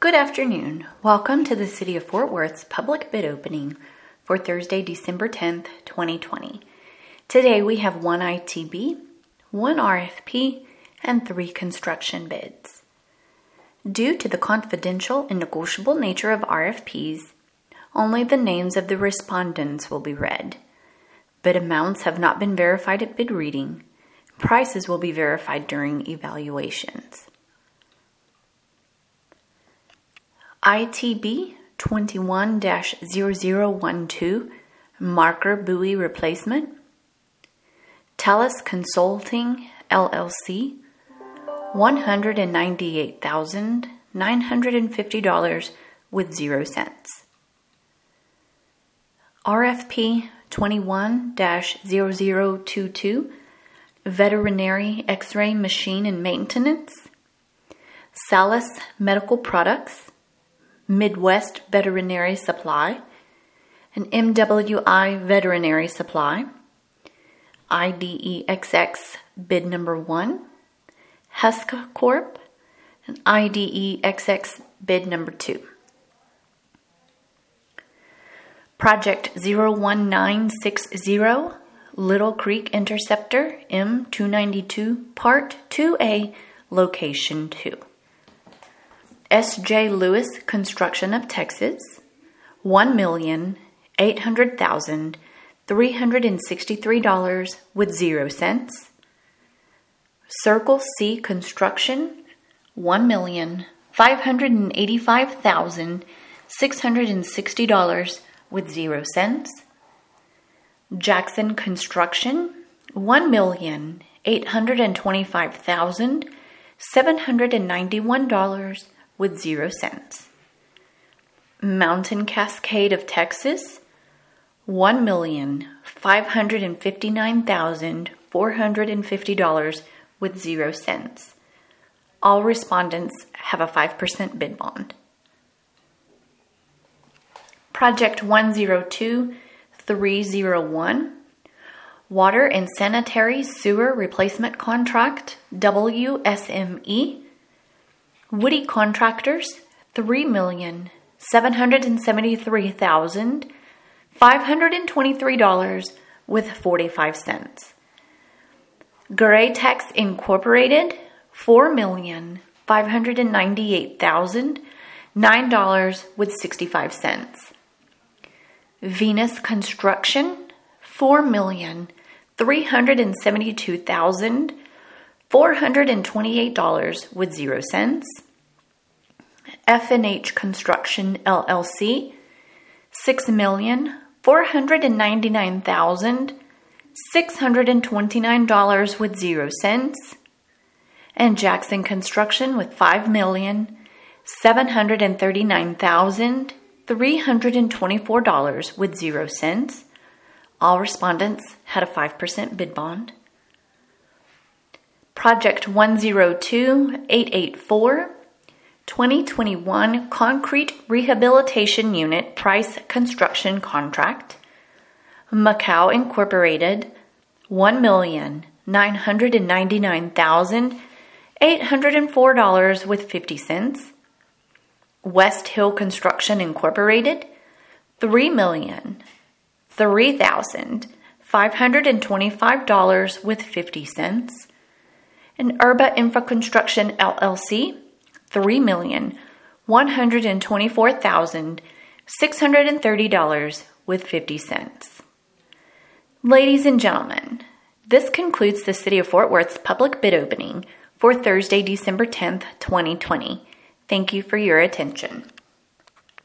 Good afternoon. Welcome to the City of Fort Worth's public bid opening for Thursday, December 10th, 2020. Today we have 1 ITB, 1 RFP, and 3 construction bids. Due to the confidential and negotiable nature of RFPs, only the names of the respondents will be read. Bid amounts have not been verified at bid reading. Prices will be verified during evaluations. ITB 21-0012 Marker Buoy Replacement. Telus Consulting LLC $198,950 with 0 cents. RFP 21-0022 Veterinary X-ray Machine and Maintenance. Salus Medical Products, Midwest Veterinary Supply, and MWI Veterinary Supply. IDEXX bid number 1, Heska Corp, and IDEXX bid number 2. Project 01960 Little Creek Interceptor M292 Part 2A Location 2. S.J. Lewis Construction of Texas, $1,800,363 with 0 cents. Circle C Construction, $1,585,660 with 0 cents. Jackson Construction, $1,825,791 with 0 cents. Mountain Cascade of Texas, $1,559,450 with 0 cents. All respondents have a 5% bid bond. Project 102301 Water and Sanitary Sewer Replacement Contract, WSME. Woody Contractors, $3,773,523 with 45 cents. Graytex Incorporated, $4,598,009 with 65 cents. Venus Construction, $4,372,428 with 0 cents. F&H Construction LLC, $6,499,629 with 0 cents. And Jackson Construction with $5,739,324 with 0 cents. All respondents had a 5% bid bond. Project 102884 2021 Concrete Rehabilitation Unit Price Construction Contract. Macau Incorporated, $1,999,804 with 50 cents. West Hill Construction Incorporated, $3,003,525 with 50 cents. And Urba Infra Construction LLC, $3,124,630 with 50 cents. Ladies and gentlemen, this concludes the City of Fort Worth's public bid opening for Thursday, December 10th, 2020. Thank you for your attention.